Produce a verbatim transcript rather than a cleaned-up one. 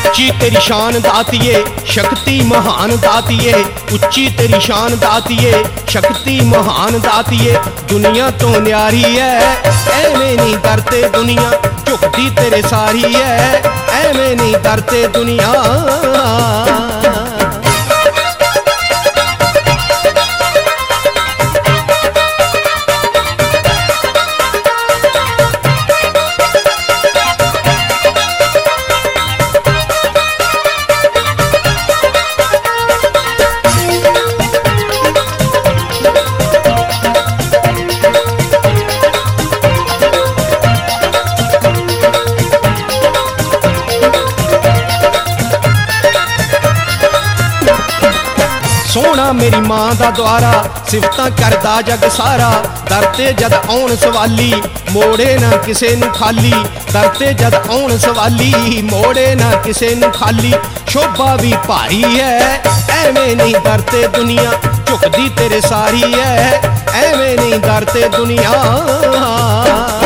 उच्ची तेरी शान दातिए शक्ति महान दातिए, उच्ची तेरी शान दातिए शक्ति महान दातिए। दुनिया तो न्यारी है एवें नहीं करते दुनिया, झुकदी तेरे सारी है एवें नहीं करते दुनिया। सोना मेरी मां दा द्वारा सिफतां करदा जग सारा, दरते जद आउण सवाली मोड़े ना किसे नू खाली, दरते जद आउण सवाली मोड़े ना किसे नू खाली। शोभा भी भारी है एवें नहीं डरते दुनिया, झुकदी तेरे सारी है एवें नहीं डरते दुनिया।